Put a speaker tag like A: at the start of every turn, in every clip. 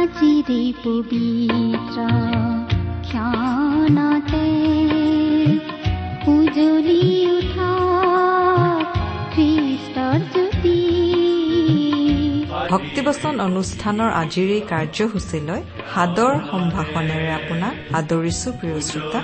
A: আজিৰে পবিত্ৰ ক্ষণতে উজলি উঠা খ্ৰীষ্টৰ জ্যোতি।
B: ভক্তিবচন অনুষ্ঠানৰ আজিৰ এই কাৰ্যসূচীলৈ সাদৰ সম্ভাষণেৰে আপোনাক আদৰিছো প্ৰিয় শ্ৰোতা।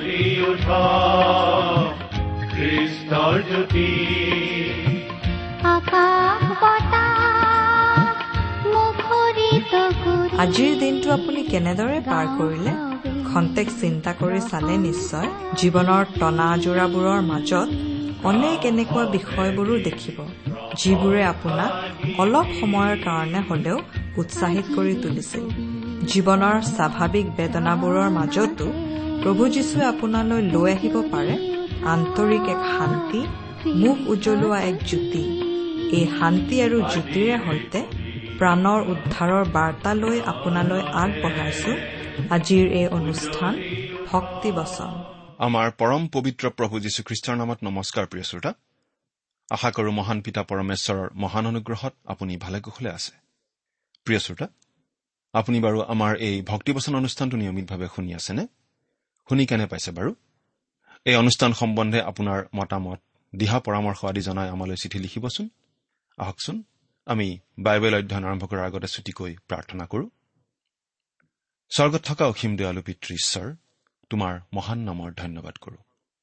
B: আজিৰ দিনটো আপুনি কেনেদৰে পাৰ কৰিলে? খন্তেক চিন্তা কৰি চালে নিশ্চয় জীৱনৰ টনা আজোৰাবোৰৰ মাজত অনেক এনেকুৱা বিষয়বোৰো দেখিব যিবোৰে আপোনাক অলপ সময়ৰ কাৰণে হলেও উৎসাহিত কৰি তুলিছিল। জীৱনৰ স্বাভাৱিক বেদনাবোৰৰ মাজতো প্ৰভু যীশুৱে আপোনালৈ লৈ আহিব পাৰে আন্তৰিক এক শান্তি, মুখ উজ্বলোৱা এক জ্যোতি। এই শান্তি আৰু জ্যোতিৰে সৈতে প্ৰাণৰ উদ্ধাৰৰ বাৰ্তা লৈ আপোনালৈ আগবঢ়াইছো আজিৰ এই অনুষ্ঠান ভক্তি বচন।
C: আমাৰ পৰম পবিত্ৰ প্ৰভু যীশুখ্ৰীষ্টৰ নামত নমস্কাৰ প্ৰিয় শ্ৰোতা। আশা কৰো মহান পিতা পৰমেশ্বৰৰ মহান অনুগ্ৰহত আপুনি ভালে কুশলে আছে। প্ৰিয় শ্ৰোতা, আপুনি বাৰু আমাৰ এই ভক্তিবচন অনুষ্ঠানটো নিয়মিতভাৱে শুনি আছেনে? শুনি কেনে পাইছে বাৰু? এই অনুষ্ঠান সম্বন্ধে আপোনাৰ মতামত, দিহা পৰামৰ্শ আদি জনাই আমালৈ চিঠি লিখিবচোন। আহকচোন আমি বাইবেল অধ্যয়ন আৰম্ভ কৰাৰ আগতে ছুটিকৈ প্ৰাৰ্থনা কৰো। স্বৰ্গত থকা অসীম দয়ালু পিতৃ ঈশ্বৰ, তোমাৰ মহান নামৰ ধন্যবাদ কৰো।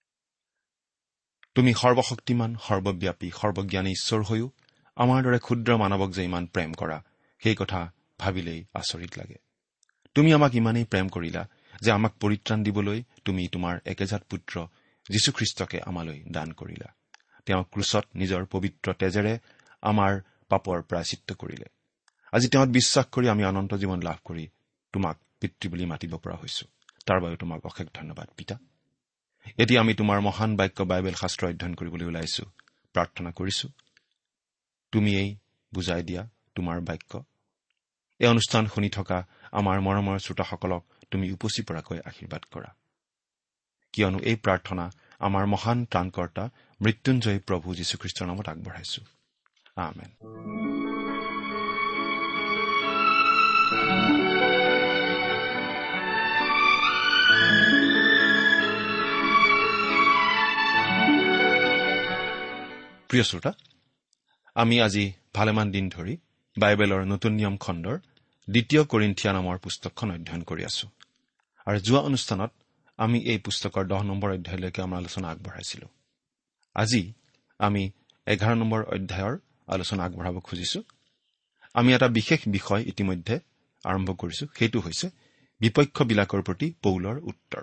C: তুমি সৰ্বশক্তিমান, সৰ্বব্যাপী, সৰ্বজ্ঞানী ঈশ্বৰ হৈও আমাৰ দৰে ক্ষুদ্ৰ মানৱক যে ইমান প্ৰেম কৰা, সেই কথা ভাবিলেই আচৰিত লাগে। তুমি আমাক ইমানেই প্ৰেম কৰিলা যে আমাক পৰিত্ৰাণ দিবলৈ তুমি তোমাৰ একেজাত পুত্ৰ যীশুখ্ৰীষ্টকে আমালৈ দান কৰিলা। তেওঁ ক্ৰুচত নিজৰ পবিত্ৰ তেজেৰে আমাৰ পাপৰ প্ৰায়চিত্ত কৰিলে। আজি তেওঁত বিশ্বাস কৰি আমি অনন্ত জীৱন লাভ কৰি তোমাক পিতৃ বুলি মাতিব পৰা হৈছো। তাৰ বাবে তোমাক অশেষ ধন্যবাদ পিতা। এতিয়া আমি তোমাৰ মহান বাক্য বাইবেল শাস্ত্ৰ অধ্যয়ন কৰিবলৈ ওলাইছো। প্ৰাৰ্থনা কৰিছো তুমিয়েই বুজাই দিয়া তোমাৰ বাক্য। এই অনুষ্ঠান শুনি থকা আমাৰ মৰমৰ শ্ৰোতাসকলক তুমি উপচি পৰাকৈ আশীৰ্বাদ কৰা, কিয়নো এই প্ৰাৰ্থনা আমাৰ মহান ত্ৰাণকৰ্তা মৃত্যুঞ্জয়ী প্ৰভু যীশুখ্ৰীষ্টৰ নামত আগবঢ়াইছো। আমেন। প্ৰিয় শ্ৰোতা, আমি আজি ভালেমান দিন ধৰি বাইবেলৰ নতুন নিয়ম খণ্ডৰ 2 কৰিন্থিয়া নামৰ পুস্তকখন অধ্যয়ন কৰি আছো। আৰু যোৱা অনুষ্ঠানত আমি এই পুস্তকৰ 10 নম্বৰ অধ্যায়লৈকে আমাৰ আলোচনা আগবঢ়াইছিলো। আজি আমি 11 নম্বৰ অধ্যায়ৰ আলোচনা আগবঢ়াব খুজিছো। আমি এটা বিশেষ বিষয় ইতিমধ্যে আৰম্ভ কৰিছো, সেইটো হৈছে বিপক্ষবিলাকৰ প্ৰতি পৌলৰ উত্তৰ।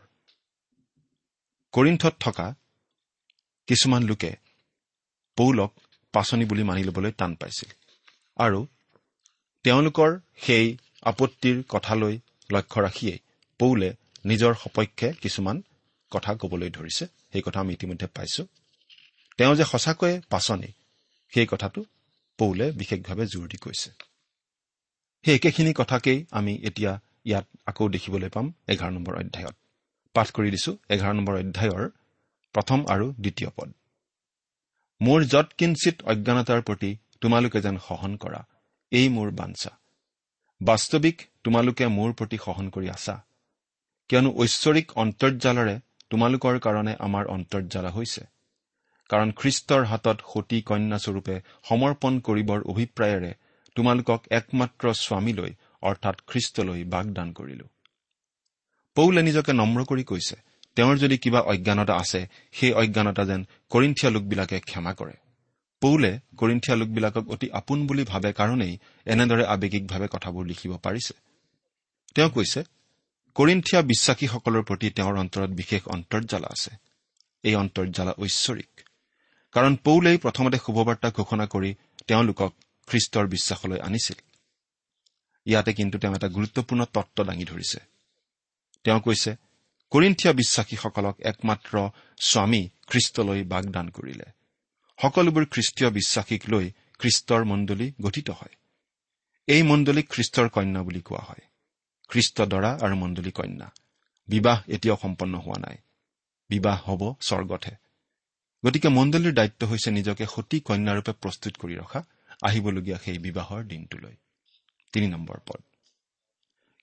C: কৰিন্থত থকা কিছুমান লোকে পৌলক পাচনি বুলি মানি ল'বলৈ টান পাইছিল আৰু তেওঁলোকৰ সেই আপত্তিৰ কথালৈ লক্ষ্য ৰাখিয়েই পৌলে নিজৰ সপক্ষে কিছুমান কথা ক'বলৈ ধৰিছে। সেই কথা আমি ইতিমধ্যে পাইছো। তেওঁ যে সঁচাকৈয়ে পাচনি, সেই কথাটো পৌলে বিশেষভাৱে জোৰ দি কৈছে। সেই একেখিনি কথাকেই আমি এতিয়া ইয়াত আকৌ দেখিবলৈ পাম 11 নম্বৰ অধ্যায়ত। পাঠ কৰি দিছো 11 নম্বৰ অধ্যায়ৰ 1 আৰু 2 পদ। মোৰ যৎ কিঞ্চিত অজ্ঞানতাৰ প্ৰতি তোমালোকে যেন সহন কৰা, এই মোৰ বাঞ্ছা। বাস্তৱিক তোমালোকে মোৰ প্ৰতি সহন কৰি আছা, কিয়নো ঐশ্বৰিক অন্তৰ্জালৰে তোমালোকৰ কাৰণে আমাৰ অন্তৰ্জালা হৈছে। কাৰণ খ্ৰীষ্টৰ হাতত সতী কন্যাস্বৰূপে সমৰ্পণ কৰিবৰ অভিপ্ৰায়েৰে তোমালোকক একমাত্ৰ স্বামীলৈ অৰ্থাৎ খ্ৰীষ্টলৈ বাগদান কৰিলো। পৌলে নিজকে নম্ৰ কৰি কৈছে, তেওঁৰ যদি কিবা অজ্ঞানতা আছে, সেই অজ্ঞানতা যেন কৰিন্থিয়া লোকবিলাকে ক্ষমা কৰে। পৌলে কৰিন্থিয়া লোকবিলাকক অতি আপোন বুলি ভাবে কাৰণেই এনেদৰে আৱেগিকভাৱে কথাবোৰ লিখিব পাৰিছে। তেওঁ কৈছে, কৰিন্থিয়া বিশ্বাসীসকলৰ প্ৰতি তেওঁৰ অন্তৰত বিশেষ অন্তৰ্জালা আছে। এই অন্তৰ্জালা ঐশ্বৰিক। কাৰণ পৌলেই প্ৰথমতে শুভবাৰ্তা ঘোষণা কৰি তেওঁলোকক খ্ৰীষ্টৰ বিশ্বাসলৈ আনিছিল। ইয়াতে কিন্তু তেওঁ এটা গুৰুত্বপূৰ্ণ তত্ত্ব দাঙি ধৰিছে। তেওঁ কৈছে, কৰিন্থিয়া বিশ্বাসীসকলক একমাত্ৰ স্বামী খ্ৰীষ্টলৈ বাগদান কৰিলে। সকলোবোৰ খ্ৰীষ্টীয় বিশ্বাসীক লৈ খ্ৰীষ্টৰ মণ্ডলী গঠিত হয়। এই মণ্ডলীক খ্ৰীষ্টৰ কন্যা বুলি কোৱা হয়। খ্ৰীষ্ট দৰা আৰু মণ্ডলী কন্যা। বিবাহ এতিয়াও সম্পন্ন হোৱা নাই। বিবাহ হ'ব স্বৰ্গতহে। গতিকে মণ্ডলীৰ দায়িত্ব হৈছে নিজকে সতী কন্যাৰূপে প্ৰস্তুত কৰি ৰখা আহিবলগীয়া সেই বিবাহৰ দিনটোলৈ। 3 নম্বৰ পদ।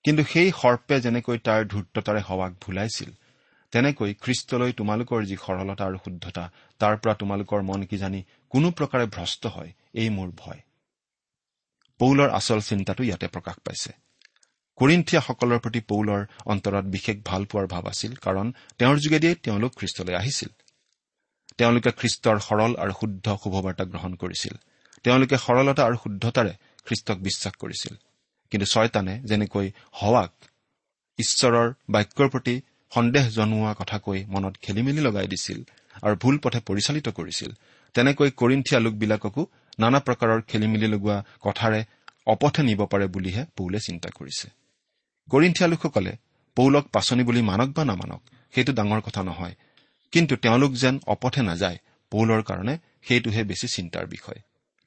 C: কিন্তু সেই সৰ্পে যেনেকৈ তাৰ ধূৰ্ততাৰে হাৱাক ভুলাইছিল, তেনেকৈ খ্ৰীষ্টলৈ তোমালোকৰ যি সৰলতা আৰু শুদ্ধতা, তাৰ পৰা তোমালোকৰ মন কি জানি কোনো প্ৰকাৰে ভ্ৰষ্ট হয়, এই মোৰ ভয়। পৌলৰ আচল চিন্তাটো ইয়াতে প্ৰকাশ পাইছে। কৰিন্থিয়াসকলৰ প্ৰতি পৌলৰ অন্তৰত বিশেষ ভাল পোৱাৰ ভাৱ আছিল, কাৰণ তেওঁৰ যোগেদিয়ে তেওঁলোক খ্ৰীষ্টলৈ আহিছিল। তেওঁলোকে খ্ৰীষ্টৰ সৰল আৰু শুদ্ধ শুভবাৰ্তা গ্ৰহণ কৰিছিল। তেওঁলোকে সৰলতা আৰু শুদ্ধতাৰে খ্ৰীষ্টক বিশ্বাস কৰিছিল। কিন্তু শয়তানে যেনেকৈ হাৱাক ঈশ্বৰৰ বাক্যৰ প্ৰতি সন্দেহ জনোৱা কথা কৈ মনত খেলিমেলি লগাই দিছিল আৰু ভুল পথে পৰিচালিত কৰিছিল, তেনেকৈ কৰিন্থিয়া লোকবিলাককো নানা প্ৰকাৰৰ খেলিমেলি লগোৱা কথাৰে অপথে নিব পাৰে বুলিহে পৌলে চিন্তা কৰিছে। কৰিন্থিয়া লোকসকলে পৌলক পাচনি বুলি মানক বা নামানক সেইটো ডাঙৰ কথা নহয়, কিন্তু তেওঁলোক যেন অপথে নাযায়, পৌলৰ কাৰণে সেইটোহে বেছি চিন্তাৰ বিষয়।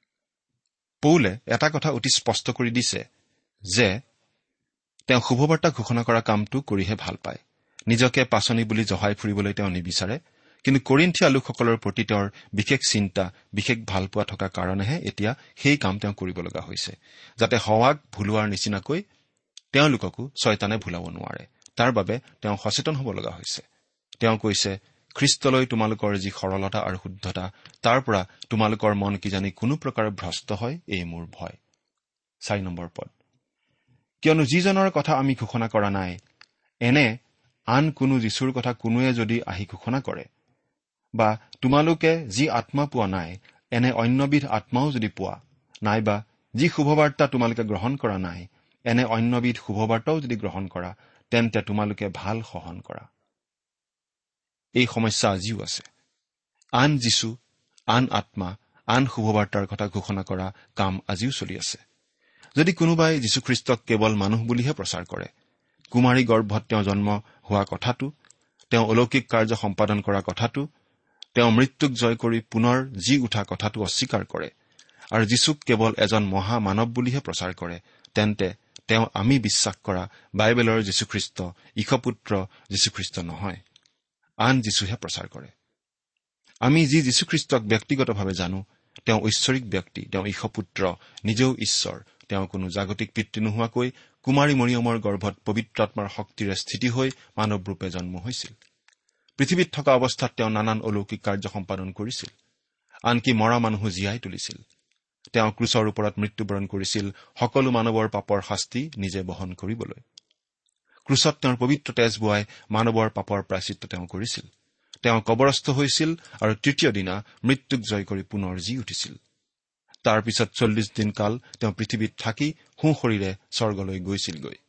C: পৌলে এটা কথা অতি স্পষ্ট কৰি দিছে যে তেওঁ শুভবাৰ্তা ঘোষণা কৰা কামটো কৰিহে ভাল পায়। নিজকে পাচনি বুলি জহাই ফুৰিবলৈ তেওঁ নিবিচাৰে, কিন্তু কৰিন্থিয়া লোকসকলৰ প্ৰতি তেওঁৰ বিশেষ চিন্তা, বিশেষ ভালপোৱা থকা কাৰণেহে এতিয়া সেই কাম তেওঁ কৰিব লগা হৈছে, যাতে হাৱাক ভুলোৱাৰ নিচিনাকৈ তেওঁলোককো শয়তানে ভুলাব নোৱাৰে। তাৰ বাবে তেওঁ সচেতন হ'ব লগা হৈছে। তেওঁ কৈছে, খ্ৰীষ্টলৈ তোমালোকৰ যি সৰলতা আৰু শুদ্ধতা, তাৰ পৰা তোমালোকৰ মন কি জানি কোনো প্ৰকাৰে ভ্ৰষ্ট হয়, এই মোৰ ভয়। 4 নম্বৰ পদ। কিয়নো যিজনৰ কথা আমি ঘোষণা কৰা নাই, এনে আন কোনো যীশুৰ কথা কোনোৱে যদি আহি ঘোষণা কৰে, বা তোমালোকে যি আত্মা পোৱা নাই, এনে অন্যবিধ আত্মাও যদি পোৱা, নাইবা যি শুভবাৰ্তা তোমালোকে গ্ৰহণ কৰা নাই, এনে অন্যবিধ শুভবাৰ্তাও যদি গ্ৰহণ কৰা, তেন্তে তোমালোকে ভাল সহন কৰা। এই সমস্যা আজিও আছে। আন যীশু, আন আত্মা, আন শুভবাৰ্তাৰ কথা ঘোষণা কৰা কাম আজিও চলি আছে। যদি কোনোবাই যীশুখ্ৰীষ্টক কেৱল মানুহ বুলিহে প্ৰচাৰ কৰে, কুমাৰী গৰ্ভত তেওঁ জন্ম হোৱা কথাটো, তেওঁ অলৌকিক কাৰ্য সম্পাদন কৰা কথাটো, তেওঁ মৃত্যুক জয় কৰি পুনৰ জি উঠা কথাটো অস্বীকাৰ কৰে, আৰু যীশুক কেৱল এজন মহামানৱ বুলিহে প্ৰচাৰ কৰে, তেন্তে তেওঁ আমি বিশ্বাস কৰা বাইবেলৰ যীশুখ্ৰীষ্ট, ঈশপুত্ৰ যীশুখ্ৰীষ্ট নহয়, আন যীশুহে প্ৰচাৰ কৰে। আমি যি যীশুখ্ৰীষ্টক ব্যক্তিগতভাৱে জানো, তেওঁ ঐশ্বৰিক ব্যক্তি, তেওঁ ঈশপুত্ৰ, নিজেও ঈশ্বৰ। তেওঁ কোনো জাগতিক পিতৃ নোহোৱাকৈ কুমাৰী মৰিয়মৰ গৰ্ভত পবিত্ৰ আত্মাৰ শক্তিৰে স্থিতি হৈ মানৱ ৰূপে জন্ম হৈছিল। পৃথিৱীত থকা অৱস্থাত তেওঁ নানান অলৌকিক কাৰ্য সম্পাদন কৰিছিল, আনকি মৰা মানুহো জীয়াই তুলিছিল। তেওঁ ক্ৰুচৰ ওপৰত মৃত্যুবৰণ কৰিছিল, সকলো মানৱৰ পাপৰ শাস্তি নিজে বহন কৰিবলৈ। ক্ৰুচত তেওঁৰ পবিত্ৰ তেজ বোৱাই মানৱৰ পাপৰ প্ৰায়চিত্ত তেওঁ কৰিছিল। তেওঁ কবৰস্থ হৈছিল আৰু তৃতীয় দিনা মৃত্যুক জয় কৰি পুনৰ জি উঠিছিল। তাৰ পিছত 40 দিন কাল তেওঁ পৃথিৱীত থাকি সোঁশৰীৰে স্বৰ্গলৈ গৈছিলগৈ।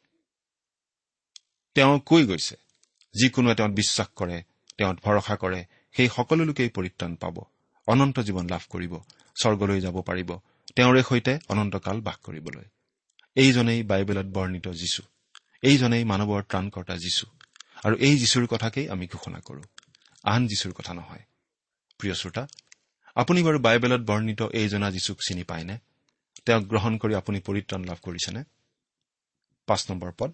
C: তেওঁ কৈ গৈছে, যিকোনোৱে তেওঁত বিশ্বাস কৰে, তেওঁত ভৰসা কৰে, সেই সকলো লোকেই পৰিত্ৰাণ পাব, অনন্ত জীৱন লাভ কৰিব, স্বৰ্গলৈ যাব পাৰিব, তেওঁৰে সৈতে অনন্তকাল বাস কৰিবলৈ। এইজনেই বাইবেলত বৰ্ণিত যীশু, এইজনেই মানৱৰ ত্ৰাণকৰ্তা যীশু, আৰু এই যীশুৰ কথাকেই আমি ঘোষণা কৰোঁ, আন যীশুৰ কথা নহয়। প্ৰিয় শ্ৰোতা, আপুনি বাৰু বাইবেলত বৰ্ণিত এইজনা যীশুক চিনি পায়নে? তেওঁক গ্ৰহণ কৰি আপুনি পৰিত্ৰাণ লাভ কৰিছেনে? 5 নম্বৰ পদ।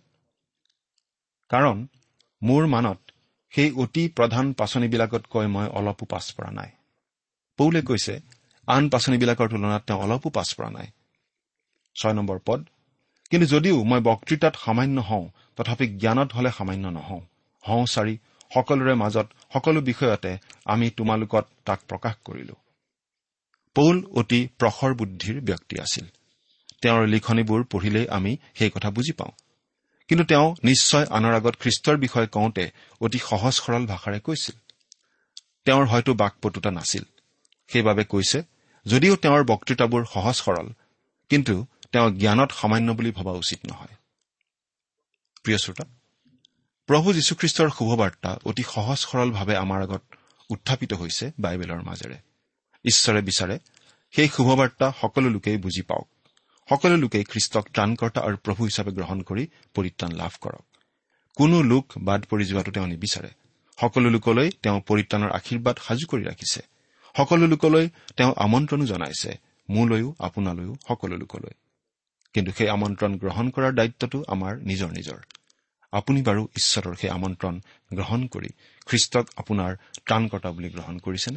C: কাৰণ মোৰ মানত সেই অতি প্ৰধান পাচনিবিলাকতকৈ মই অলপো পাছ পৰা নাই। পৌলে কৈছে, আন পাচনিবিলাকৰ তুলনাত তেওঁ অলপো পাছ পৰা নাই। 6 নম্বৰ পদ। কিন্তু যদিও মই বক্তৃতাত সামান্য হওঁ, তথাপি জ্ঞানত হলে সামান্য নহওঁ। হওঁ সকলোৰে মাজত সকলো বিষয়তে আমি তোমালোকত তাক প্ৰকাশ কৰিলো। পৌল অতি প্ৰখৰ বুদ্ধিৰ ব্যক্তি আছিল। তেওঁৰ লিখনিবোৰ পঢ়িলেই আমি সেই কথা বুজি পাওঁ। কিন্তু তেওঁ নিশ্চয় আনৰ আগত খ্ৰীষ্টৰ বিষয়ে কওঁতে অতি সহজ সৰল ভাষাৰে কৈছিল। তেওঁৰ হয়তো বাকপটুতা নাছিল, সেইবাবে কৈছে, যদিও তেওঁৰ বক্তৃতাবোৰ সহজ সৰল, কিন্তু তেওঁ জ্ঞানত সামান্য বুলি ভবা উচিত নহয়। প্ৰিয় শ্ৰোতা, প্ৰভু যীশুখ্ৰীষ্টৰ শুভবাৰ্তা অতি সহজ সৰলভাৱে আমাৰ আগত উত্থাপিত হৈছে বাইবেলৰ মাজেৰে। ঈশ্বৰে বিচাৰে সেই শুভবাৰ্তা সকলো লোকেই বুজি পাওক, সকলো লোকেই খ্ৰীষ্টক ত্ৰাণকৰ্তা আৰু প্ৰভু হিচাপে গ্ৰহণ কৰি পৰিত্ৰাণ লাভ কৰক। কোনো লোক বাদ পৰি যোৱাটো তেওঁ নিবিচাৰে। সকলো লোকলৈ তেওঁ পৰিত্ৰাণৰ আশীৰ্বাদ সাজু কৰি ৰাখিছে। সকলো লোকলৈ তেওঁ আমন্ত্ৰণো জনাইছে, মোলৈও আপোনালৈও সকলো লোকলৈ। কিন্তু সেই আমন্ত্ৰণ গ্ৰহণ কৰাৰ দায়িত্বটো আমাৰ নিজৰ নিজৰ। আপুনি বাৰু ঈশ্বৰৰ সেই আমন্ত্ৰণ গ্ৰহণ কৰি খ্ৰীষ্টক আপোনাৰ ত্ৰাণকৰ্তা বুলি গ্ৰহণ কৰিছেনে?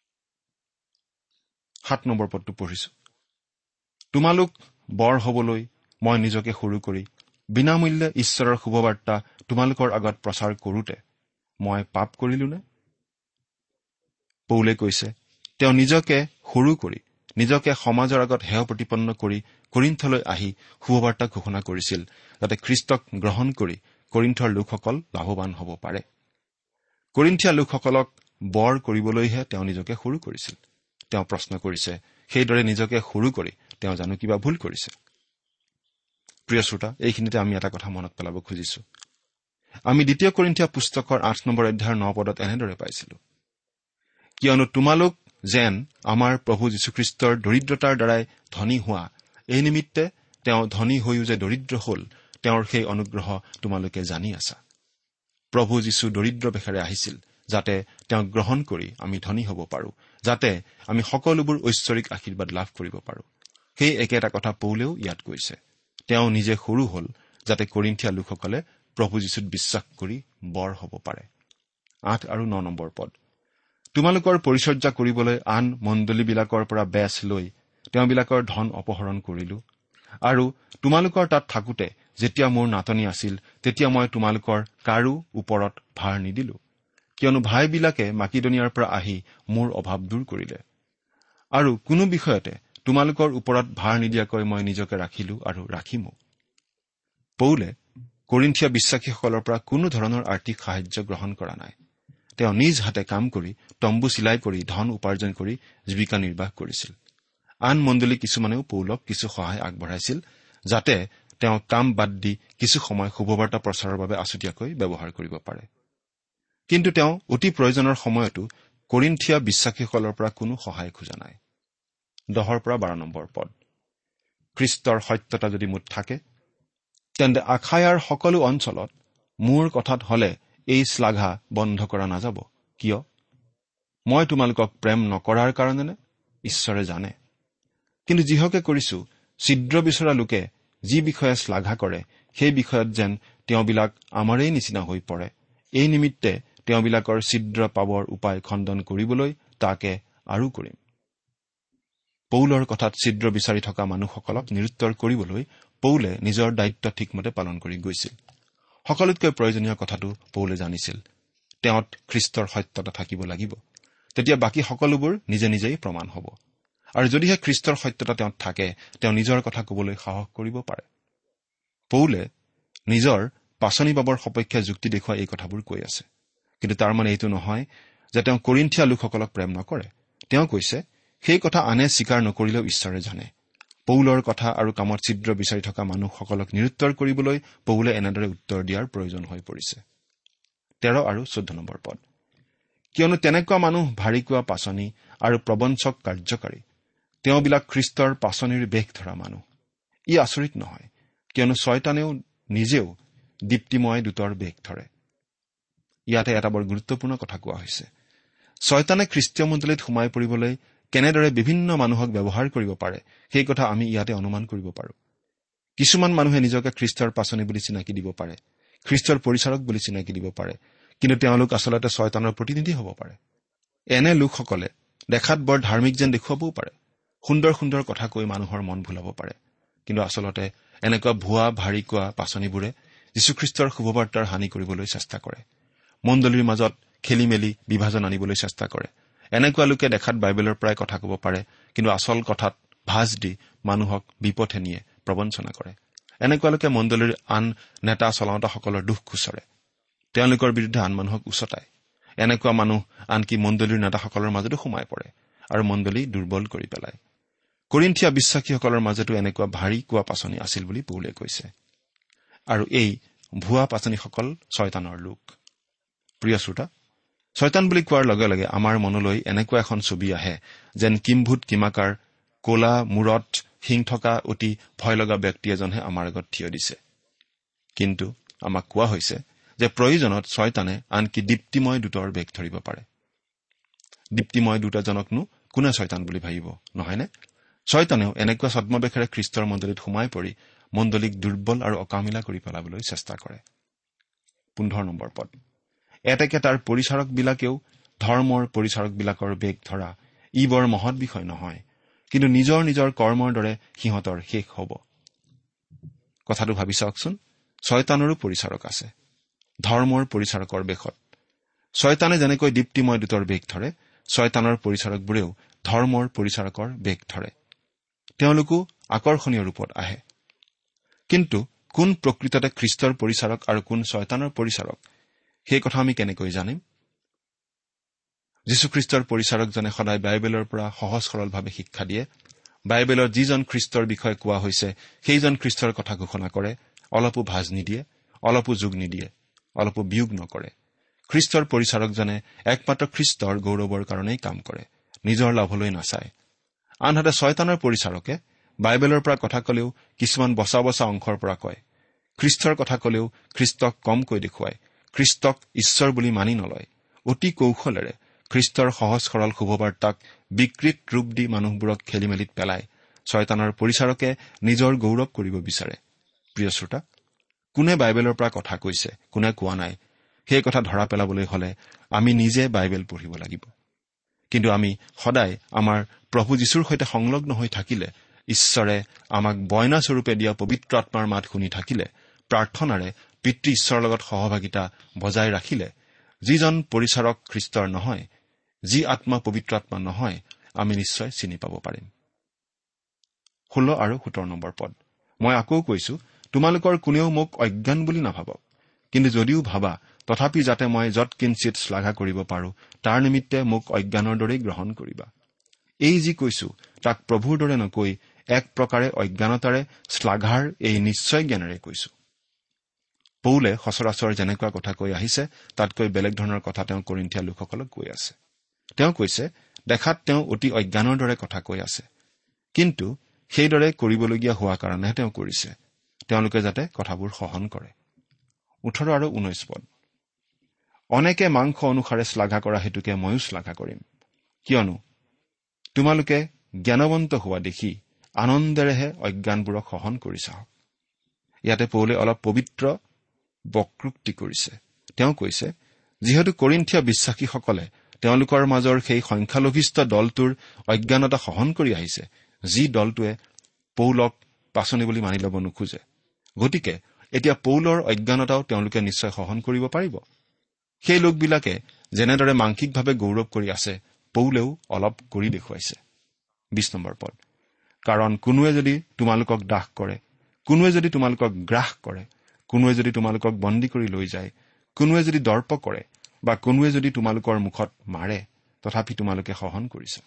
C: 7 নম্বৰ পদটো পঢ়িছো। তোমালোক বৰ হবলৈ মই নিজকে সৰু কৰি বিনামূল্যে ঈশ্বৰৰ শুভবাৰ্তা তোমালোকৰ আগত প্ৰচাৰ কৰোঁতে মই পাপ কৰিলোনে? পৌলে কৈছে, তেওঁ নিজকে সৰু কৰি নিজকে সমাজৰ আগত হেয় প্ৰতিপন্ন কৰি কৰিন্থলৈ আহি শুভবাৰ্তা ঘোষণা কৰিছিল, যাতে খ্ৰীষ্টক গ্ৰহণ কৰি কৰিন্থৰ লোকসকল লাভৱান হ'ব পাৰে। কৰিন্থীয়া লোকসকলক বৰ কৰিবলৈহে তেওঁ নিজকে সৰু কৰিছিল। তেওঁ প্ৰশ্ন কৰিছে, সেইদৰে নিজকে সৰু কৰি তেওঁ জানো কিবা ভুল কৰিছে? প্ৰিয় শ্ৰোতা, এইখিনিতে আমি এটা কথা মনত পেলাব খুজিছো। আমি 2 কৰিন্থীয়া পুস্তকৰ 8 নম্বৰ অধ্যায়ৰ 9 পদত এনেদৰে পাইছিলো, কিয়নো তোমালোক যেন আমাৰ প্ৰভু যীশুখ্ৰীষ্টৰ দৰিদ্ৰতাৰ দ্বাৰাই ধনী হোৱা, এই নিমিত্তে তেওঁ ধনী হৈও যে দৰিদ্ৰ হ'ল, তেওঁৰ সেই অনুগ্ৰহ তোমালোকে জানি আছা। প্ৰভু যীশু দৰিদ্ৰ বেশেৰে আহিছিল, যাতে তেওঁক গ্ৰহণ কৰি আমি ধনী হ'ব পাৰো, যাতে আমি সকলোবোৰ ঐশ্বৰিক আশীৰ্বাদ লাভ কৰিব পাৰো। সেই একেটা কথা পৌলেও ইয়াত কৈছে। তেওঁ নিজে সৰু হ'ল, যাতে কৰিন্থীয়া লোকসকলে প্ৰভু যীশুত বিশ্বাস কৰি বৰ হ'ব পাৰে। 8 আৰু 9 নম্বৰ পদ, তোমালোকৰ পৰিচৰ্যা কৰিবলৈ আন মণ্ডলীবিলাকৰ পৰা বেচ লৈ তেওঁবিলাকৰ ধন অপহৰণ কৰিলো। আৰু তোমালোকৰ তাত থাকোতে যেতিয়া মোৰ নাটনি আছিল, তেতিয়া মই তোমালোকৰ কাৰো ওপৰত ভাৰ নিদিলো, কিয়নো ভাইবিলাকে মাকিদনিয়াৰ পৰা আহি মোৰ অভাৱ দূৰ কৰিলে। আৰু কোনো বিষয়তে তোমালোকৰ ওপৰত ভাৰ নিদিয়াকৈ মই নিজকে ৰাখিলো আৰু ৰাখিমো। পৌলে কৰিন্থীয়া বিশ্বাসীসকলৰ পৰা কোনো ধৰণৰ আৰ্থিক সাহায্য গ্ৰহণ কৰা নাই। তেওঁ নিজ হাতে কাম কৰি তম্বু চিলাই কৰি ধন উপাৰ্জন কৰি জীৱিকা নিৰ্বাহ কৰিছিল। আন মণ্ডলী কিছুমানেও পৌলক কিছু সহায় আগবঢ়াইছিল, যাতে তেওঁ কাম বাদ দি কিছু সময় শুভবাৰ্তা প্ৰচাৰৰ বাবে আছুতীয়াকৈ ব্যৱহাৰ কৰিব পাৰে। কিন্তু তেওঁ অতি প্ৰয়োজনৰ সময়তো কৰিন্থীয়া বিশ্বাসীসকলৰ পৰা কোনো সহায় খোজা নাই। 10 পৰা 12 নম্বৰ পদ, খ্ৰীষ্টৰ সত্যতা যদি মোত থাকে, তেন্তে আখায়াৰ সকলো অঞ্চলত মোৰ কথাত হলে এই শ্লাঘা বন্ধ কৰা নাযাব। কিয়? মই তোমালোকক প্ৰেম নকৰাৰ কাৰণে নে? ঈশ্বৰে জানে। কিন্তু যিহকে কৰিছো, ছিদ্ৰ বিচৰা লোকে যি বিষয়ে শ্লাঘা কৰে, সেই বিষয়ত যেন তেওঁবিলাক আমাৰেই নিচিনা হৈ পৰে, এই নিমিত্তে তেওঁবিলাকৰ ছিদ্ৰ পাবৰ উপায় খণ্ডন কৰিবলৈ তাকে আৰু কৰিম। পৌলৰ কথাত ছিদ্ৰ বিচাৰি থকা মানুহসকলক নিৰুত্তৰ কৰিবলৈ পৌলে নিজৰ দায়িত্ব ঠিকমতে পালন কৰি গৈছিল। সকলোতকৈ প্ৰয়োজনীয় কথাটো পৌলে জানিছিল, তেওঁত খ্ৰীষ্টৰ সত্যতা থাকিব লাগিব। তেতিয়া বাকী সকলোবোৰ নিজে নিজেই প্ৰমাণ হ'ব। আৰু যদিহে খ্ৰীষ্টৰ সত্যতা তেওঁত থাকে, তেওঁ নিজৰ কথা কবলৈ সাহস কৰিব পাৰে। পৌলে নিজৰ পাচনি পাবৰ সপক্ষে যুক্তি দেখুৱাই এই কথাবোৰ কৈ আছে। কিন্তু তাৰ মানে এইটো নহয় যে তেওঁ কৰিন্থীয়া লোকসকলক প্ৰেম নকৰে। তেওঁ কৈছে, সেই কথা আনে স্বীকাৰ নকৰিলেও ঈশ্বৰে জানে। পৌলৰ কথা আৰু কামত ছিদ্ৰ বিচাৰি থকা মানুহসকলক নিৰুত্তৰ কৰিবলৈ পৌলে এনেদৰে উত্তৰ দিয়াৰ প্ৰয়োজন হৈ পৰিছে। 13 আৰু 14 নম্বৰ পদ, কিয়নো তেনেকুৱা মানুহ ভাৰিকোৱা পাচনি আৰু প্ৰবঞ্চক কাৰ্যকাৰী, তেওঁবিলাক খ্ৰীষ্টৰ পাচনিৰ বেশ ধৰা মানুহ। ই আচৰিত নহয়, কিয়নো শয়তানেও নিজেও দীপ্তিময় দূতৰ বেশ ধৰে। ইয়াতে এটা বৰ গুৰুত্বপূৰ্ণ কথা কোৱা হৈছে। শয়তানে খ্ৰীষ্টীয় মণ্ডলীত সোমাই পৰিবলৈ কেনেদৰে বিভিন্ন মানুহক ব্যৱহাৰ কৰিব পাৰে, সেই কথা আমি ইয়াতে অনুমান কৰিব পাৰো। কিছুমান মানুহে নিজকে খ্ৰীষ্টৰ পাচনি বুলি চিনাকি দিব পাৰে, খ্ৰীষ্টৰ পৰিচাৰক বুলি চিনাকি দিব পাৰে, কিন্তু তেওঁলোক আচলতে শয়তানৰ প্ৰতিনিধি হ'ব পাৰে। এনে লোকসকলে দেখাত বৰ ধাৰ্মিক যেন দেখুৱাবও পাৰে, সুন্দৰ সুন্দৰ কথা কৈ মানুহৰ মন ভুলাব পাৰে, কিন্তু আচলতে এনেকুৱা ভুৱা ভাৰিকোৱা পাচনিবোৰে যীশুখ্ৰীষ্টৰ শুভবাৰ্তাৰ হানি কৰিবলৈ চেষ্টা কৰে, মণ্ডলীৰ মাজত খেলি মেলি বিভাজন আনিবলৈ চেষ্টা কৰে। এনেকুৱা লোকে দেখাত বাইবেলৰ পৰাই কথা ক'ব পাৰে, কিন্তু আচল কথাত ভাজ দি মানুহক বিপথে নিয়ে প্ৰবঞ্চনা কৰে। এনেকুৱা লোকে মণ্ডলীৰ আন নেতা চলাওঁতাসকলৰ দুখ খুচৰে, তেওঁলোকৰ বিৰুদ্ধে আন মানুহক উচতায়। এনেকুৱা মানুহ আনকি মণ্ডলীৰ নেতাসকলৰ মাজতো সোমাই পৰে আৰু মণ্ডলী দুৰ্বল কৰি পেলায়। কৰিন্থীয়া বিশ্বাসীসকলৰ মাজতো এনেকুৱা ভাৰী কোৱা পাচনি আছিল বুলি পৌলে কৈছে। আৰু এই ভুৱা পাচনিসকল শয়তানৰ লোক। প্ৰিয় শ্ৰোতা, শয়তান বুলি কোৱাৰ লগে লগে আমাৰ মনলৈ এনেকুৱা এখন ছবি আহে যেন কিম্ভূত কিমাকাৰ ক'লা মূৰত শিং থকা অতি ভয় লগা ব্যক্তি এজনহে আমাৰ আগত থিয় দিছে। কিন্তু আমাক কোৱা হৈছে যে প্ৰয়োজনত শয়তানে আনকি দীপ্তিময় দূতৰ বেশ ধৰিব পাৰে। দীপ্তিময় দূত এজনকনো কোনে শয়তান বুলি ভাবিব, নহয়নে? শয়তানেও এনেকুৱা ছদ্মবেশেৰে খ্ৰীষ্টৰ মণ্ডলীত সোমাই পৰি মণ্ডলীক দুৰ্বল আৰু অকামিলা কৰি পেলাবলৈ চেষ্টা কৰে। 15 নম্বৰ পদ, এতেকে তাৰ পৰিচাৰকবিলাকেও ধৰ্মৰ পৰিচাৰকবিলাকৰ বেগ ধৰা, ই বৰ মহৎ বিষয় নহয়, কিন্তু নিজৰ নিজৰ কৰ্মৰ দৰে সিহঁতৰ শেষ হ'ব। কথাটো ভাবি চাওকচোন। শয়তানৰো পৰিচাৰক আছে, ধৰ্মৰ পৰিচাৰকৰ বেশত। শয়তানে যেনেকৈ দীপ্তিময় দূতৰ বেগ ধৰে, শয়তানৰ পৰিচাৰকবোৰেও ধৰ্মৰ পৰিচাৰকৰ বেগ ধৰে। তেওঁলোকো আকৰ্ষণীয় ৰূপত আহে। কিন্তু কোন প্ৰকৃততে খ্ৰীষ্টৰ পৰিচাৰক আৰু কোন শয়তানৰ পৰিচাৰক, সেই কথা আমি কেনেকৈ জানিম? যীশুখ্ৰীষ্টৰ পৰিচাৰকজনে সদায় বাইবেলৰ পৰা সহজ সৰলভাৱে শিক্ষা দিয়ে। বাইবেলৰ যিজন খ্ৰীষ্টৰ বিষয়ে কোৱা হৈছে সেইজন খ্ৰীষ্টৰ কথা ঘোষণা কৰে। অলপো ভাজ নিদিয়ে, অলপো যোগ নিদিয়ে, অলপো বিয়োগ নকৰে। খ্ৰীষ্টৰ পৰিচাৰকজনে একমাত্ৰ খ্ৰীষ্টৰ গৌৰৱৰ কাৰণেই কাম কৰে, নিজৰ লাভলৈ নাচায়। আনহাতে শয়তানৰ পৰিচাৰকে বাইবেলৰ পৰা কথা কলেও কিছুমান বচা বচা অংশৰ পৰা কয়। খ্ৰীষ্টৰ কথা কলেও খ্ৰীষ্টক কমকৈ দেখুৱায়, খ্ৰীষ্টক ঈশ্বৰ বুলি মানি নলয়। অতি কৌশলেৰে খ্ৰীষ্টৰ সহজ সৰল শুভবাৰ্তাক বিকৃত ৰূপ দি মানুহবোৰক খেলিমেলিত পেলায়। শয়তানৰ পৰিচাৰকে নিজৰ গৌৰৱ কৰিব বিচাৰে। প্ৰিয় শ্ৰোতা, কোনে বাইবেলৰ পৰা কথা কৈছে, কোনে কোৱা নাই, সেই কথা ধৰা পেলাবলৈ হলে আমি নিজে বাইবেল পঢ়িব লাগিব। কিন্তু আমি সদায় আমাৰ প্ৰভু যীশুৰ সৈতে সংলগ্ন হৈ থাকিলে, ঈশ্বৰে আমাক বয়নাস্বৰূপে দিয়া পবিত্ৰ আত্মাৰ মাত শুনি থাকিলে, প্ৰাৰ্থনাৰে পিতৃ ঈশ্বৰৰ লগত সহভাগিতা বজাই ৰাখিলে, যিজন পৰিচাৰক খ্ৰীষ্টৰ নহয়, যি আত্মা পবিত্ৰ আত্মা নহয়, আমি নিশ্চয় চিনি পাব পাৰিম। 16 আৰু 17 নম্বৰ পদ। মই আকৌ কৈছো, তোমালোকৰ কোনেও মোক অজ্ঞান বুলি নাভাবক, কিন্তু যদিও ভাবা, তথাপি যাতে মই যৎ কিঞ্চিত শ্লাঘা কৰিব পাৰো, তাৰ নিমিত্তে মোক অজ্ঞানৰ দৰেই গ্ৰহণ কৰিবা। এই যি কৈছো তাক প্ৰভুৰ দৰে নকৈ এক প্ৰকাৰে অজ্ঞানতাৰে শ্লাঘাৰ এই নিশ্চয় জ্ঞানেৰে কৈছো। পৌলে সচৰাচৰ যেনেকুৱা কথা কৈ আহিছে তাতকৈ বেলেগ ধৰণৰ কথা তেওঁ কৰিন্থিয়া লোকসকলক কৈ আছে। তেওঁ কৈছে, দেখাত তেওঁ অতি অজ্ঞানৰ দৰে কথা কৈ আছে, কিন্তু সেইদৰে কৰিবলগীয়া হোৱা কাৰণেহে তেওঁ কৰিছে, তেওঁলোকে যাতে কথাবোৰ সহন কৰে। 18 আৰু 19 পদ। অনেকে মাংস অনুসাৰে শ্লাঘা কৰা হেতুকে ময়ো শ্লাঘা কৰিম, কিয়নো তোমালোকে জ্ঞানৱন্ত হোৱা দেখি আনন্দেৰেহে অজ্ঞানবোৰক সহন কৰিছা। ইয়াতে পৌলে অলপ পবিত্ৰ বক্ৰোক্তি কৰিছে। তেওঁ কৈছে, যিহেতু কৰিন্থিয়া বিশ্বাসীসকলে তেওঁলোকৰ মাজৰ সেই সংখ্যালঘিষ্ঠ দলটোৰ অজ্ঞানতা সহন কৰি আহিছে, যি দলটোৱে পৌলক পাচনি বুলি মানি ল'ব নোখোজে, গতিকে এতিয়া পৌলৰ অজ্ঞানতাও তেওঁলোকে নিশ্চয় সহন কৰিব পাৰিব। সেই লোকবিলাকে যেনেদৰে মাংসিকভাৱে গৌৰৱ কৰি আছে, পৌলেও অলপ কৰি দেখুৱাইছে। 20 নম্বৰ পদ। কাৰণ কোনোৱে যদি তোমালোকক দাস কৰে, কোনোৱে যদি তোমালোকক গ্ৰাস কৰে, কোনোৱে যদি তোমালোকক বন্দী কৰি লৈ যায়, কোনোৱে যদি দৰ্প কৰে বা কোনোৱে যদি তোমালোকৰ মুখত মাৰে, তথাপি তোমালোকে সহন কৰিছা।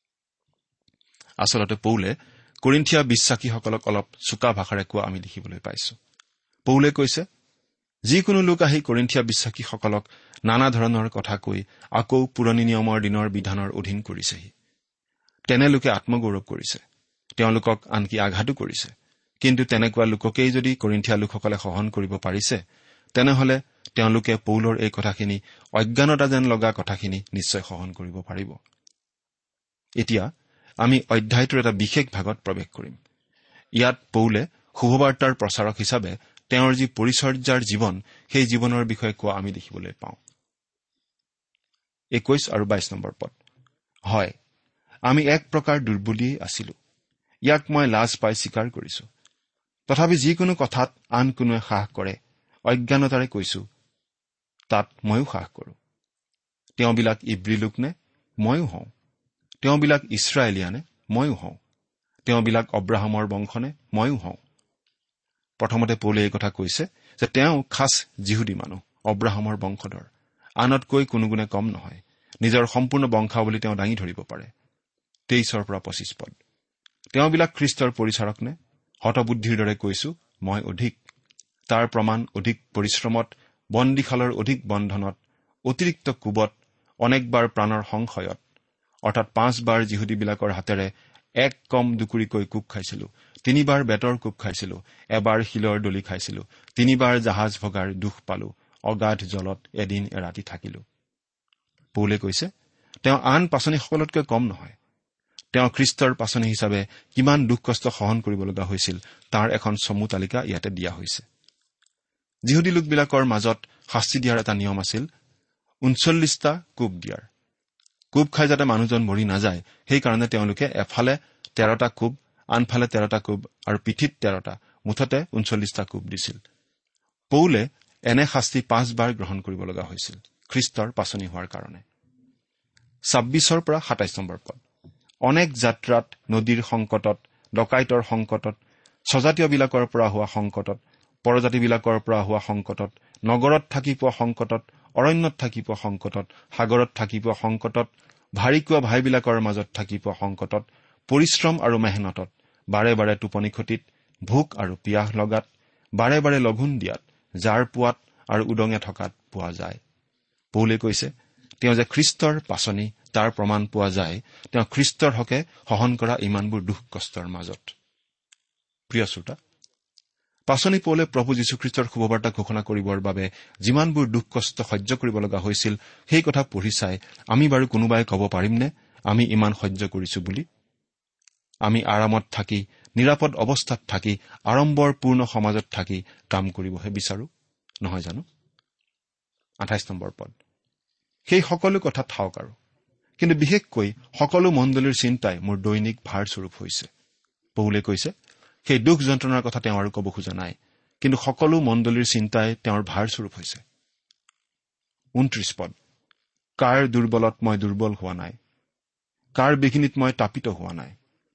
C: আচলতে পৌলে কৰিন্থিয়া বিশ্বাসীসকলক অলপ চোকা ভাষাৰে কোৱা আমি দেখিবলৈ পাইছো। পৌলে কৈছে, যিকোনো লোক আহি কৰিন্থিয়া বিশ্বাসীসকলক নানা ধৰণৰ কথা কৈ আকৌ পুৰণি নিয়মৰ দিনৰ বিধানৰ অধীন কৰিছেহি। তেনে লোকে আত্মগৌৰৱ কৰিছে, তেওঁলোকক আনকি আঘাতো কৰিছে। কিন্তু তেনেকুৱা লোককেই যদি কৰিন্থিয়া লোকসকলে সহন কৰিব পাৰিছে, তেনেহলে তেওঁলোকে পৌলৰ এই কথাখিনি, অজ্ঞানতা যেন লগা কথাখিনি নিশ্চয় সহন কৰিব পাৰিব। এতিয়া আমি অধ্যায়টোৰ এটা বিশেষ ভাগত প্ৰৱেশ কৰিম। ইয়াত পৌলে শুভবাৰ্তাৰ প্ৰচাৰক হিচাপে তেওঁৰ যি পৰিচৰ্যাৰ জীৱন, সেই জীৱনৰ বিষয়ে কোৱা আমি দেখিবলৈ পাওঁ। 21 আৰু 22 নম্বৰ পদ। হয়, আমি এক প্ৰকাৰ দুৰ্বলীয়েই আছিলো, ইয়াক মই লাজ পাই স্বীকাৰ কৰিছো। তথাপি যিকোনো কথাত আন কোনোৱে সাহ কৰে, অজ্ঞানতাৰে কৈছো, তাত ময়ো সাহ কৰো। তেওঁবিলাক ইব্ৰী লোক নে? ময়ো হওঁ। তেওঁবিলাক ইছৰাইলীয়ানে? ময়ো হওঁ। তেওঁবিলাক অব্ৰাহামৰ বংশ নে? ময়ো হওঁ। প্ৰথমতে পৌলে এই কথা কৈছে যে তেওঁ খাছ যিহুদী মানুহ, অব্ৰাহামৰ বংশধৰ, আনতকৈ কোনো গুণে কম নহয়। নিজৰ সম্পূৰ্ণ বংশাৱলী তেওঁ দাঙি ধৰিব পাৰে। 23 পৰা 25 পদ। তেওঁবিলাক খ্ৰীষ্টৰ পৰিচাৰক নে? হতবুদ্ধিৰ দৰে কৈছো, মই অধিক। তাৰ প্ৰমাণ অধিক পৰিশ্ৰমত, বন্দীশালৰ অধিক বন্ধনত, অতিৰিক্ত কোবত, অনেকবাৰ প্ৰাণৰ সংশয়ত, অৰ্থাৎ 5 বাৰ যিহুদীবিলাকৰ হাতেৰে এক কম দুকুৰিকৈ কোব খাইছিলো, 3 বাৰ বেতৰ কোব খাইছিলো, এবাৰ শিলৰ দলি খাইছিলো, 3 বাৰ জাহাজ ভগাৰ দুখ পালো, অগাধ জলত এদিন এৰাতি থাকিলো। পৌলে কৈছে, তেওঁ আন পাচনিসকলতকৈ কম নহয়। তেওঁ খ্ৰীষ্টৰ পাচনি হিচাপে কিমান দুখ কষ্ট সহন কৰিব লগা হৈছিল তাৰ এখন চমু তালিকা ইয়াতে দিয়া হৈছে। যিহুদী লোকবিলাকৰ মাজত শাস্তি দিয়াৰ এটা নিয়ম আছিল, 39টা কোব দিয়াৰ। কোব খাই যাতে মানুহজন মৰি নাযায়, সেইকাৰণে তেওঁলোকে এফালে 13টা কোব, আনফালে 13টা কোব আৰু পিঠিত 13টা, মুঠতে 39টা কোব দিছিল। পৌলে এনে শাস্তি 5 বাৰ গ্ৰহণ কৰিব লগা হৈছিল খ্ৰীষ্টৰ পাচনি হোৱাৰ কাৰণে। 26 পৰা 27 নম্বৰ পদ। অনেক যাত্ৰাত, নদীৰ সংকটত, ডকাইতৰ সংকটত, স্বজাতীয়বিলাকৰ পৰা হোৱা সংকটত, পৰজাতিবিলাকৰ পৰা হোৱা সংকটত, নগৰত থাকি পোৱা সংকটত, অৰণ্যত থাকি পোৱা সংকটত, সাগৰত থাকি পোৱা সংকটত, ভাৰিকোৱা ভাইবিলাকৰ মাজত থাকি পোৱা সংকটত, পৰিশ্ৰম আৰু মেহনতত, বাৰে বাৰে টোপনি খতিত, ভোক আৰু পিয়াহ লগাত, বাৰে বাৰে লঘোণ দিয়াত, জাৰ পোৱাত আৰু উদঙে থকাত পোৱা যায়। পৌলে কৈছে, তেওঁ যে খ্ৰীষ্টৰ পাচনি তাৰ প্ৰমাণ পোৱা যায় তেওঁ খ্ৰীষ্টৰ হকে সহন কৰা ইমানবোৰ দুখ কষ্টৰ মাজত। প্ৰিয় শ্ৰোতা, পাচনি পৌলে প্ৰভু যীশুখ্ৰীষ্টৰ শুভবাৰ্তা ঘোষণা কৰিবৰ বাবে যিমানবোৰ দুখ কষ্ট সহ্য কৰিব লগা হৈছিল সেই কথা পঢ়ি চাই আমি বাৰু কোনোবাই ক'ব পাৰিমনে আমি ইমান সহ্য কৰিছো বুলি? আমি আৰামত থাকি, নিৰাপদ অৱস্থাত থাকি, আড়ম্বৰপূৰ্ণ সমাজত থাকি কাম কৰিবহে বিচাৰো, নহয় জানো? 28 নম্বৰ পদ। সেই সকলো কথা থাওক আৰু, কিন্তু বিশেষকৈ সকলো মণ্ডলীৰ চিন্তাই মোৰ দৈনিক ভাৰস্বৰূপ হৈছে। পৌলে কৈছে, সেই দুখ যন্ত্ৰণাৰ কথা তেওঁ আৰু ক'ব খোজা নাই, কিন্তু সকলো মণ্ডলীৰ চিন্তাই তেওঁৰ ভাৰস্বৰূপ হৈছে। 29 পদ। কাৰ দুৰ্বলত মই দুৰ্বল হোৱা নাই, কাৰ বিঘিনিত মই তাপিত হোৱা নাই।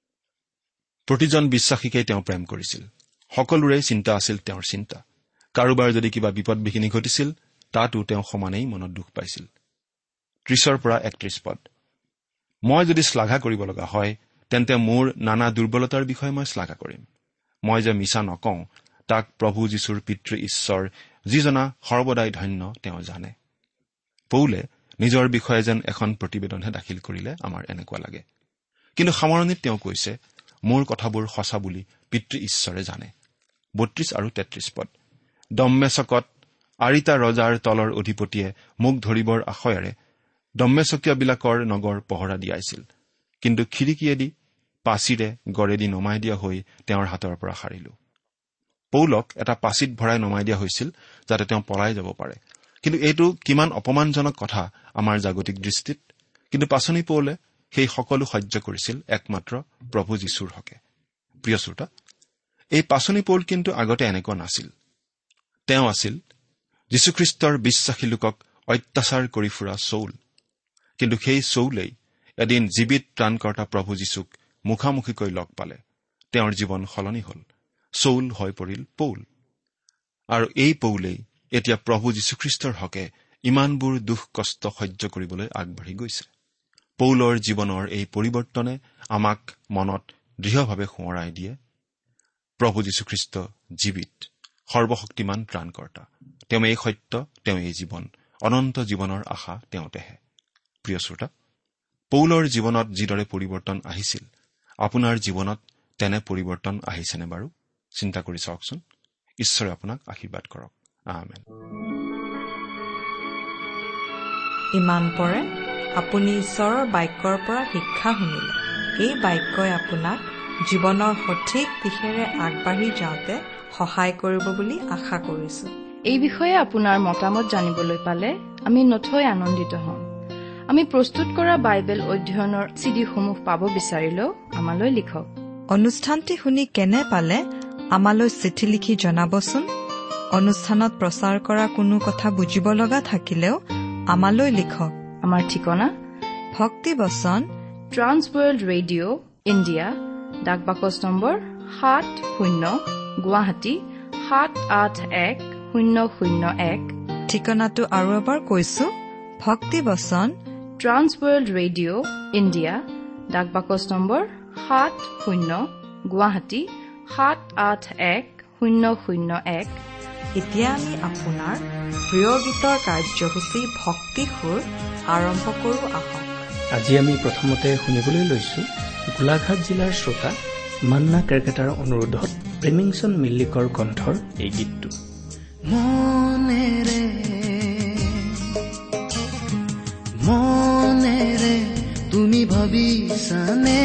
C: প্ৰতিজন বিশ্বাসীকেই তেওঁ প্ৰেম কৰিছিল। সকলোৰে চিন্তা আছিল তেওঁৰ চিন্তা। কাৰোবাৰ যদি কিবা বিপদ বিঘিনি ঘটিছিল তাতো তেওঁ সমানেই মনত দুখ পাইছিল। 30 পৰা 31 পদ। মই যদি শ্লাঘা কৰিব লগা হয় তেন্তে মোৰ নানা দুৰ্বলতাৰ বিষয়ে মই শ্লাঘা কৰিম। মই যে মিছা নকওঁ তাক প্ৰভু যীশুৰ পিতৃ ঈশ্বৰ যিজনা সৰ্বদাই ধন্য তেওঁ জানে। পৌলে নিজৰ বিষয়ে যেন এখন প্ৰতিবেদনহে দাখিল কৰিলে আমাৰ এনেকুৱা লাগে, কিন্তু সামৰণিত তেওঁ কৈছে, মোৰ কথাবোৰ সঁচা বুলি পিতৃ ঈশ্বৰে জানে। 32 আৰু 33 পদ। দম্মেচকত আৰিতা ৰজাৰ তলৰ অধিপতিয়ে মোক ধৰিবৰ আশয়েৰে দম্মেচকীয়াবিলাকৰ নগৰ পহৰা দিয়াইছিল, কিন্তু খিৰিকীয়েদি, পাচিৰে, গড়েদি নমাই দিয়া হৈ তেওঁৰ হাতৰ পৰা সাৰিলো। পৌলক এটা পাচিত ভৰাই নমাই দিয়া হৈছিল যাতে তেওঁ পলাই যাব পাৰে, কিন্তু এইটো কিমান অপমানজনক কথা আমাৰ জাগতিক দৃষ্টিত। কিন্তু পাচনি পৌলে সেই সকলো সহ্য কৰিছিল একমাত্ৰ প্ৰভু যীশুৰ হকে। প্ৰিয় শ্ৰোতা, এই পাচনি পৌল কিন্তু আগতে এনেকুৱা নাছিল। তেওঁ আছিল যীশুখ্ৰীষ্টৰ বিশ্বাসী লোকক অত্যাচাৰ কৰি ফুৰা চৌল। কিন্তু সেই চৌলেই এদিন জীৱিত ত্ৰাণকৰ্তা প্ৰভু যীশুক মুখামুখিকৈ লগ পালে। তেওঁৰ জীৱন সলনি হল, চৌল হৈ পৰিল পৌল। আৰু এই পৌলেই এতিয়া প্ৰভু যীশুখ্ৰীষ্টৰ হকে ইমানবোৰ দুখ কষ্ট সহ্য কৰিবলৈ আগবাঢ়ি গৈছে। পৌলৰ জীৱনৰ এই পৰিৱৰ্তনে আমাক মনত দৃঢ়ভাৱে সোঁৱৰাই দিয়ে, প্ৰভু যীশুখ্ৰীষ্ট জীৱিত, সৰ্বশক্তিমান ত্ৰাণকৰ্তা। তেওঁ এই সত্য, তেওঁ এই জীৱন, অনন্ত জীৱনৰ আশা তেওঁতেহে। প্ৰিয় শ্ৰোতা, পৌলৰ জীৱনত যিদৰে পৰিৱৰ্তন আহিছিল, আপোনাৰ জীৱনত তেনে পৰিৱৰ্তন আহিছেনে বাৰু? চিন্তা কৰি চাওকচোন। ঈশ্বৰে আপোনাক আশীৰ্বাদ কৰক। আমেন।
B: ইমান পৰে আপুনি ঈশ্বৰৰ বাক্যৰ পৰা শিক্ষা শুনিলে। এই বাক্যই আপোনাক জীৱনৰ সঠিক দিশেৰে আগবাঢ়ি যাওঁতে সহায় কৰিব বুলি আশা কৰিছো।
D: এই বিষয়ে আপোনাৰ মতামত জানিবলৈ পালে আমি নথৈ আনন্দিত হ'ম। আমি প্ৰস্তুত কৰা বাইবেল অধ্যয়নৰ চিডিসমূহ পাব বিচাৰিলেও আমালৈ লিখক।
B: অনুষ্ঠানটি শুনি কেনে পালে আমালৈ চিঠি লিখি জনাবচোন। অনুষ্ঠানত প্ৰচাৰ কৰা কোনো কথা বুজিব লগা থাকিলেও আমালৈ লিখক।
D: আমাৰ ঠিকনা
B: ভক্তিবচন,
D: ট্ৰান্স ৱৰ্ল্ড ৰেডিঅ' ইণ্ডিয়া, ডাক বাকচ নম্বৰ 70, গুৱাহাটী 781001।
B: ঠিকনাটো আৰু এবাৰ কৈছো, ভক্তিবচন,
D: ট্ৰান্স ৱৰ্ল্ড ৰেডিঅ' ইণ্ডিয়া, ডাক বাকচ নম্বৰ 70, গুৱাহাটী 781001।
B: এতিয়া আমি আপোনাৰ প্ৰিয় গীতৰ কাৰ্যসূচী ভক্তি সুৰ আৰম্ভ কৰো আহক।
E: আজি আমি প্ৰথমতে শুনিবলৈ লৈছো গোলাঘাট জিলাৰ শ্ৰোতা মান্না কেৰকেটাৰ অনুৰোধত প্ৰেমিংচন মিল্লিকৰ কণ্ঠৰ এই গীতটো।
F: মনেৰে মনেৰে তুমি ভাবিছানে,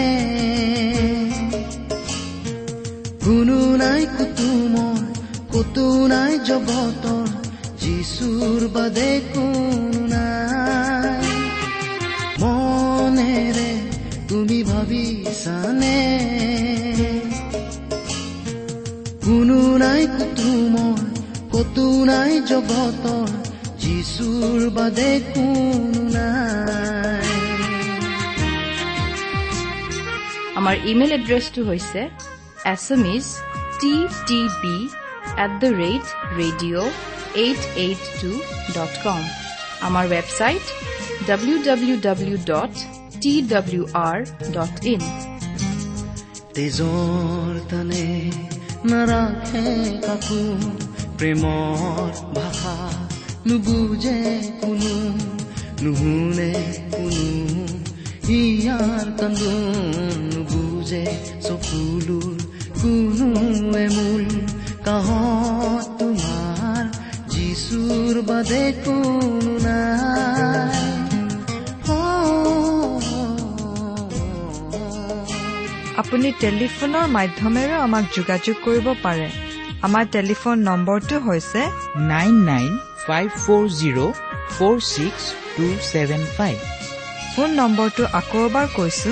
F: কোনো নাই কুতো মই কতো নাই জগতৰ, যিচুৰ বাদে কোনো নাই। মনেৰে তুমি ভাবিছানে, কোনো নাই কুতো মই কতো নাই জগতৰ যিচুৰ বাদে কোনো নাই।
D: আমাৰ ইমেইল এড্ৰেছটো হৈছে assamese@radio882.com। আমাৰ ৱেবছাইট www.twr.in।
F: তেজৰ তানে নাৰাখে কাকো, প্ৰেমৰ ভাষা নুবুজে কোনো, নুশুনে কোনো ইয়াৰ কান্দোন, নুবুজে চকুলোৰ কোনো এমূল, কাহত তোমাৰ যিচুৰ বাদে কোনো নাই।
B: আপুনি টেলিফোনৰ মাধ্যমেৰে আমাক যোগাযোগ কৰিব পাৰে। আমাৰ টেলিফোন নম্বৰটো হৈছে
G: 9954046275।
B: ফোন নম্বৰটো আকৌ এবাৰ কৈছো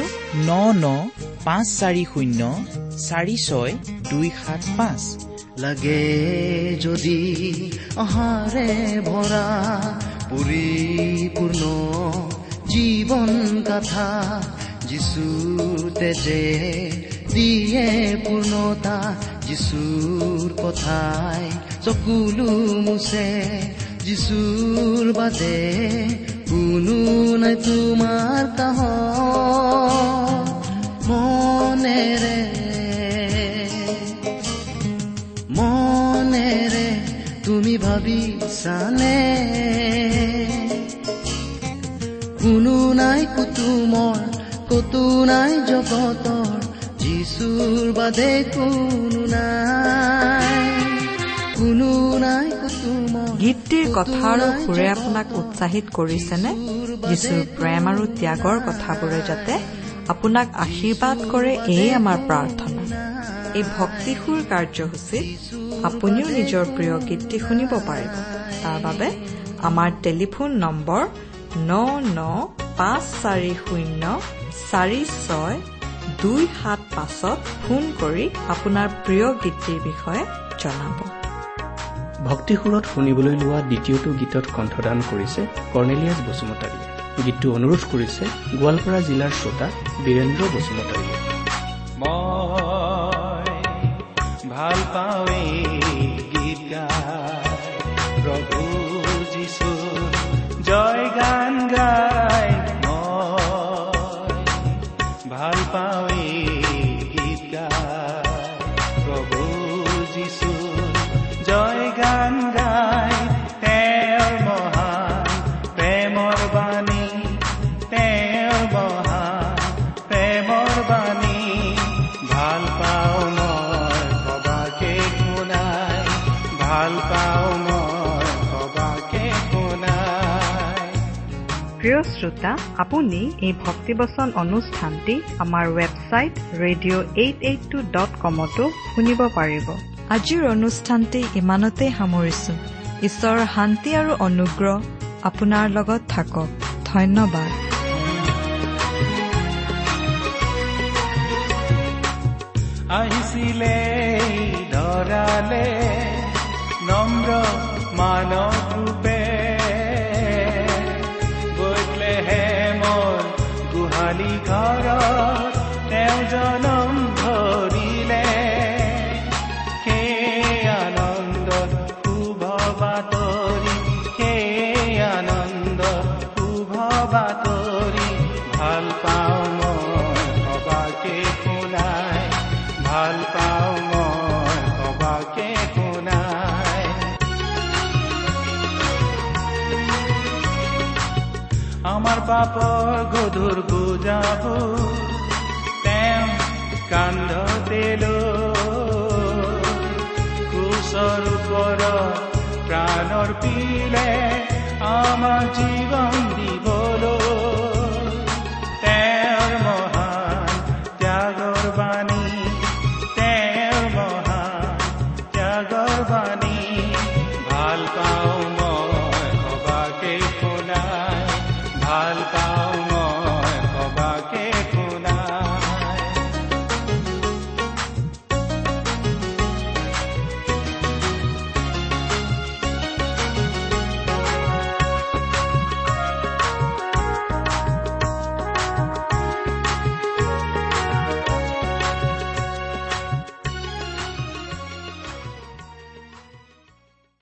G: 9954046275।
F: লাগে যদি আহাৰে ভৰা পৰিপূৰ্ণ জীৱন গাথা, যিচুৰ তেজে দিয়ে পূৰ্ণতা, যিচুৰ কথাই চকুলো মুছে, যিচুৰ বাদে কোনো নাই তোমাৰ কাহ। মনেৰে মনেৰে তুমি ভাবিছানে, কোনো নাই কুতুমৰ কতো নাই জগতৰ যিচুৰ বাদে কোনো নাই, কোনো নাই কুতুমৰ।
B: গীতটিৰ কথা আৰু সুৰে আপোনাক উৎসাহিত কৰিছেনে? যীশুৰ প্ৰেম আৰু ত্যাগৰ কথাবোৰে যাতে আপোনাক আশীৰ্বাদ কৰে, এয়ে আমাৰ প্ৰাৰ্থনা। এই ভক্তিসুৰ কাৰ্যসূচীত আপুনিও নিজৰ প্ৰিয় গীতটি শুনিব পাৰিব। তাৰ বাবে আমাৰ টেলিফোন নম্বৰ 9954046275 ফোন কৰি আপোনাৰ প্ৰিয় গীতটিৰ বিষয়ে জনাব।
E: ভক্তিসুৰত শুনিবলৈ লোৱা দ্বিতীয়টো গীতত কণ্ঠদান কৰিছে কৰ্ণেলিয়াছ বসুমতাৰীয়ে। গীতটো অনুৰোধ কৰিছে গোৱালপাৰা জিলাৰ শ্ৰোতা বীৰেন্দ্ৰ বসুমতাৰীয়ে।
H: ভাল পাৱে গীত গাই প্ৰভু যিশু জয় গান গাই, ভাল পাৱে গীত গাই প্ৰভু যিশু জয় গান গাই, তেওঁৰ মহান প্ৰেমৰ বাণী, তেওঁৰ মহান প্ৰেমৰ বাণী, ভাল পাওঁ মই সবাকে শুনাই, ভাল পাওঁ মই সবাকে শুনাই।
B: প্ৰিয় শ্ৰোতা, আপুনি এই ভক্তিবচন অনুষ্ঠানটি আমাৰ ৱেবছাইট radio882.comতো শুনিব পাৰিব। আজিৰ অনুষ্ঠানটি ইমানতে সামৰিছো। ঈশ্বৰৰ শান্তি আৰু অনুগ্ৰহ আপোনাৰ লগত থাকক। ধন্যবাদ।
H: আহিছিলে ধৰালে নম্ৰ মানৱ ৰূপে, বেথলেহেমৰ গোহালি ঘৰত তেওঁ জনম ধৰিলে, সেই আনন্দত শুভ বাতৰি, সেই আনন্দত শুভ বাতৰি, ভাল পাওঁ মই সবাকে শুনাই, ভাল পাওঁ মই সবাকে শুনাই। আমাৰ পাপৰ গধুৰ বুজাব তেওঁ কান্ধতে লৈ, ক্ৰুচৰ ওপৰত প্ৰাণৰ পিলে আমাৰ জীৱন দিব।